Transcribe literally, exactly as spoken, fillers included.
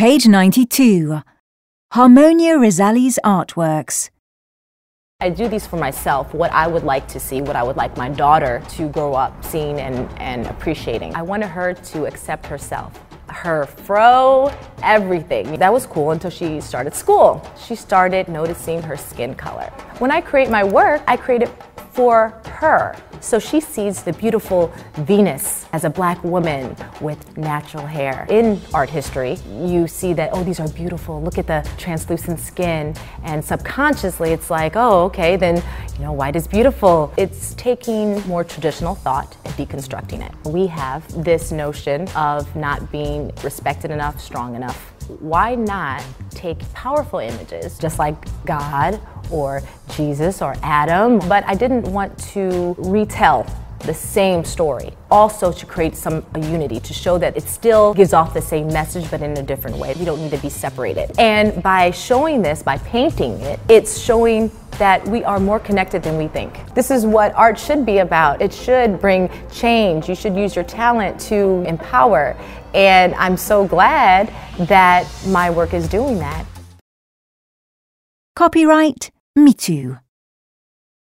Page ninety-two. Harmonia Rizali's artworks. I do these for myself, what I would like to see, what I would like my daughter to grow up seeing and, and appreciating. I wanted her to accept herself. Her fro, everything. That was cool until she started school. She started noticing her skin color. When I create my work, I create it for her. So she sees the beautiful Venus as a black woman with natural hair. In art history, you see that, oh, these are beautiful. Look at the translucent skin. And subconsciously, it's like, oh, okay, then, you know, white is beautiful. It's taking more traditional thought and deconstructing it. We have this notion of not being respected enough, strong enough. Why not take powerful images, just like God or Jesus or Adam, but I didn't want to retell the same story. Also to create some a unity, to show that it still gives off the same message, but in a different way. We don't need to be separated. And by showing this, by painting it, it's showing that we are more connected than we think. This is what art should be about. It should bring change. You should use your talent to empower. And I'm so glad that my work is doing that. Copyright Mitu.